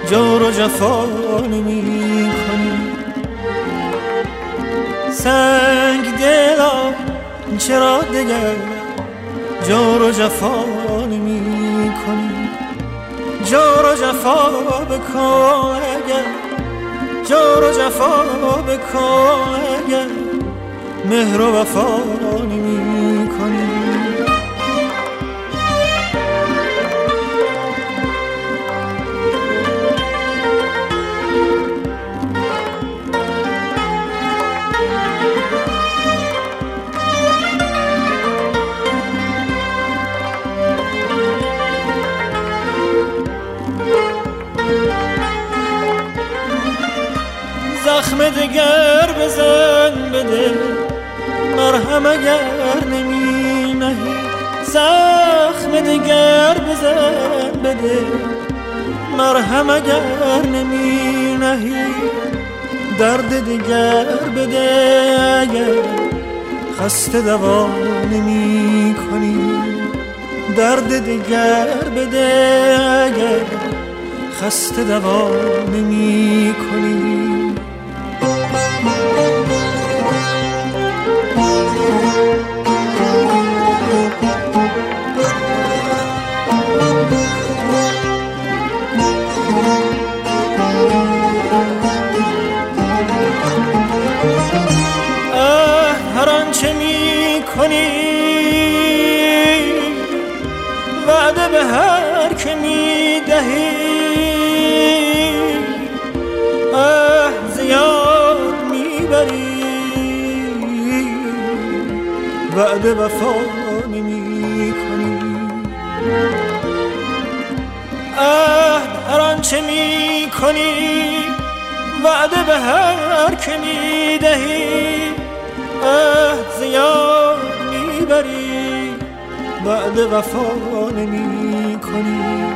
جور و جفا نمی کنی. سنگ دلا چرا دگر جور و جفا نمی کنی. جور و جفا بکن اگر، جور و جفا بکن اگر مهر و وفا نمی کنی. زخم دگر بزن بده، مرهم اگر نمی نهی. زخم دگر بزن بده، مرهم اگر نمی نهی. درد دگر بده اگر خسته دوا نمی کنی. درد دگر بده اگر خسته دوا نمی کنی. هر آنچه می کنی وعده به هر که می دهی. زیاد می بری وعده وفا نمی کنی. هر آنچه می کنی وعده به هر که می دهی. زیاد می بری وعده وفا نمی کنی.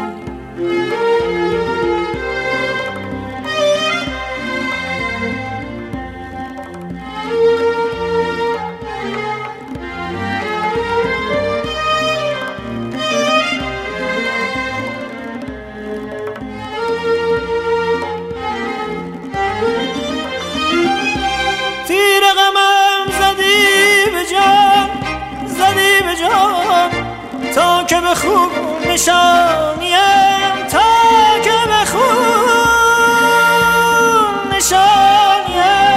تیر غمم زدی به جان، زدی به جان تا که به خوب نشانیم، تا که به خوب نشانیم.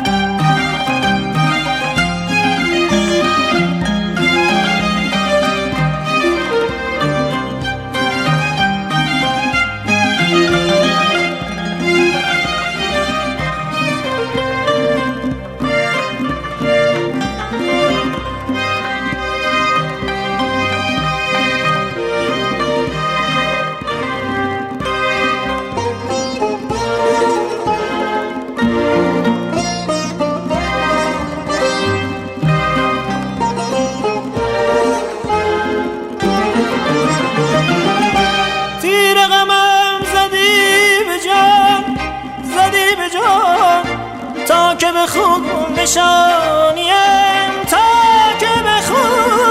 تا که به خوب نشانیم، تا که به خوب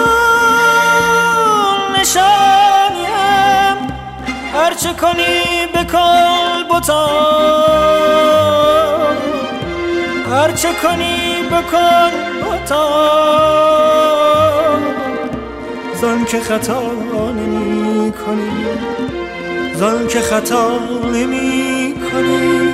نشانیم. هرچه کنی بکن بتا، هرچه کنی بکن بتا. زان که خطا نمی کنی، زان که خطا نمی کنی.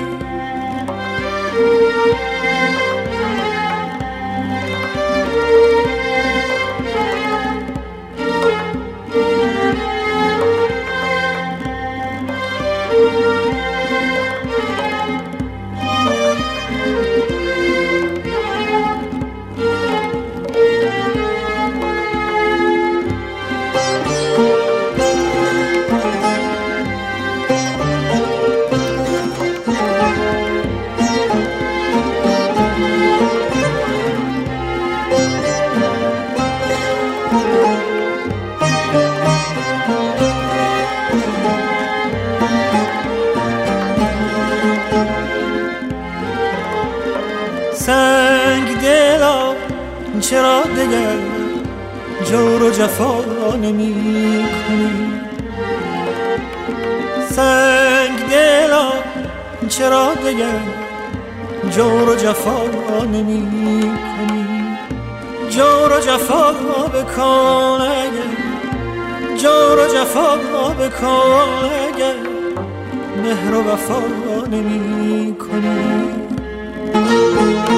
سنگ دلا چرا دگر جور و جفا نمی کنی. سنگ دلا چرا دیگر جور و جفا نمی کنی؟ جور و جفا بکن اگر جور و جفا بکن اگر مهر و وفا نمی کنی.